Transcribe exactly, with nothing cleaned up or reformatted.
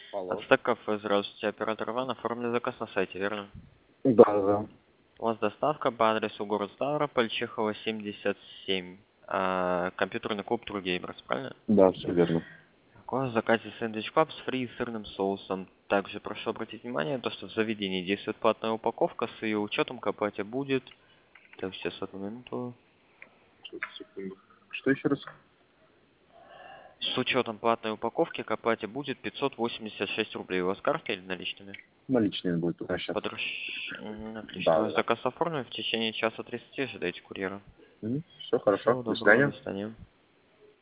Алло. Ацтек кафе, здравствуйте, оператор Иван, оформили заказ на сайте, верно? Да, да. У вас доставка по адресу город Ставрополь, Чехова, семьдесят семь. А, компьютерный клуб True Gamers, правильно? Да, все верно. Так, у вас в заказе сэндвич паб с фри и сырным соусом. Также прошу обратить внимание, то, что в заведении действует платная упаковка, с ее учетом к оплате будет... Так, сейчас одну минуту. Сейчас, секунду. Что еще раз? С учетом платной упаковки к оплате будет пятьсот восемьдесят шесть рублей. У вас карта или наличными? Наличные будет пока сейчас. Подращ... М, Отлично. Да, Ваш да. заказ оформлен. В течение часа тридцати ожидайте курьера. Все хорошо. Всего До доброго, свидания. до свидания.